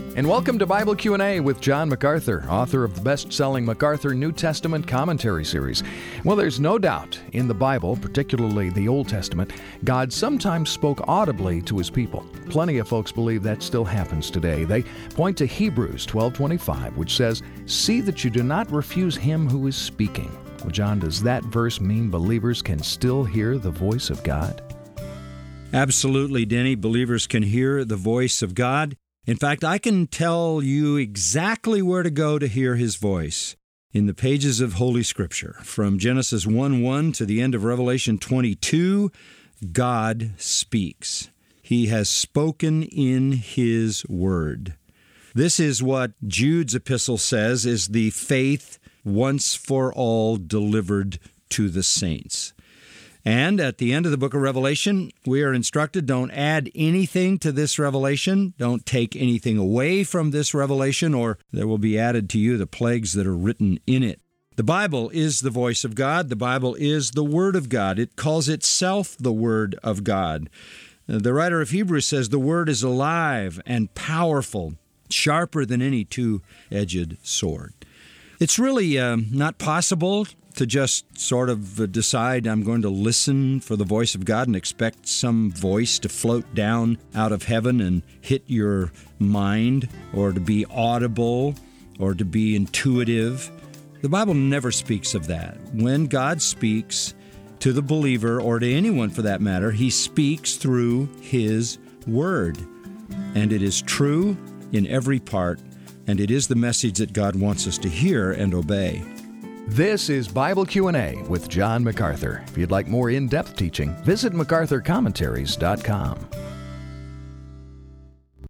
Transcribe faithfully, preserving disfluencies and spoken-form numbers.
And welcome to Bible Q and A with John MacArthur, author of the best-selling MacArthur New Testament Commentary Series. Well, there's no doubt in the Bible, particularly the Old Testament, God sometimes spoke audibly to his people. Plenty of folks believe that still happens today. They point to Hebrews twelve twenty-five, which says, "See that you do not refuse him who is speaking." Well, John, does that verse mean believers can still hear the voice of God? Absolutely, Denny. Believers can hear the voice of God. In fact, I can tell you exactly where to go to hear his voice in the pages of Holy Scripture. From Genesis one one to the end of Revelation twenty-two, God speaks. He has spoken in his word. This is what Jude's epistle says is the faith once for all delivered to the saints. And at the end of the book of Revelation, we are instructed, don't add anything to this revelation, don't take anything away from this revelation, or there will be added to you the plagues that are written in it. The Bible is the voice of God. The Bible is the Word of God. It calls itself the Word of God. The writer of Hebrews says the Word is alive and powerful, sharper than any two-edged sword. It's really uh, not possible to just sort of decide I'm going to listen for the voice of God and expect some voice to float down out of heaven and hit your mind, or to be audible, or to be intuitive. The Bible never speaks of that. When God speaks to the believer, or to anyone for that matter, he speaks through his word. And it is true in every part, and it is the message that God wants us to hear and obey. This is Bible Q and A with John MacArthur. If you'd like more in-depth teaching, visit macarthur commentaries dot com.